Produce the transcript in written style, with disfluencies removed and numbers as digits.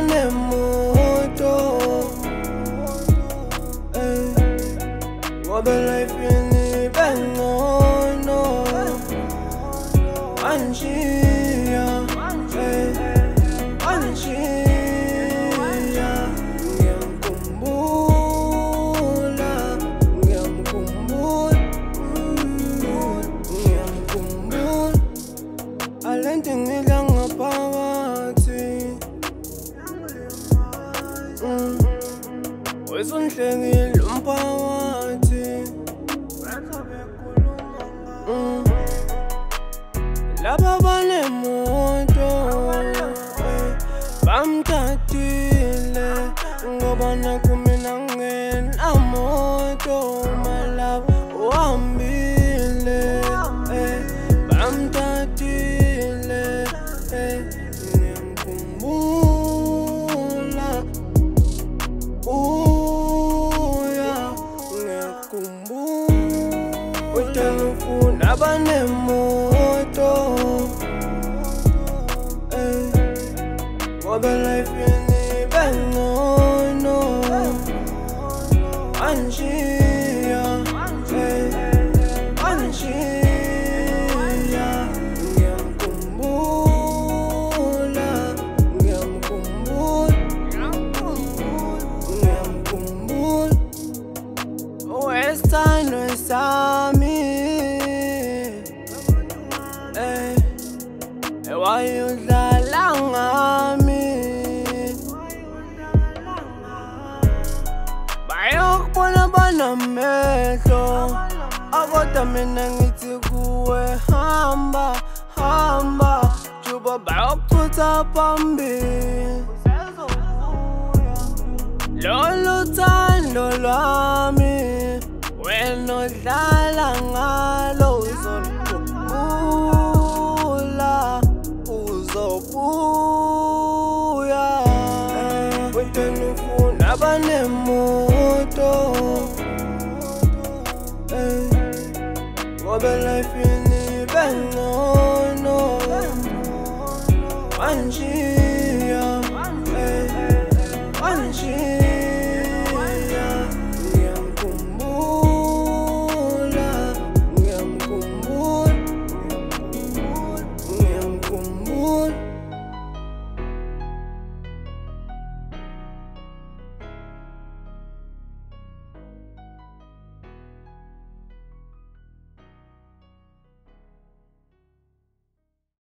nemoto ngoba life yini bengono anjia ngidla ngaphakathi wesonhlekile umphakathi laba banemoto bamthathile ngoba nakho mina ngenamoto malabo uhambile bamthathile ngiyamkhumbula ngiyakhumbula udala ufuna abanemoto ngoba life yini bengono anjia Western Sami wayudlala ngami bayokubona banamehlo akodwa mina ngithi kuwe hamba hamba juba bayokuthutha phambili lolu thando lwami wena odlala ngalo uzobuya wena ufuna abanemoto ngoba life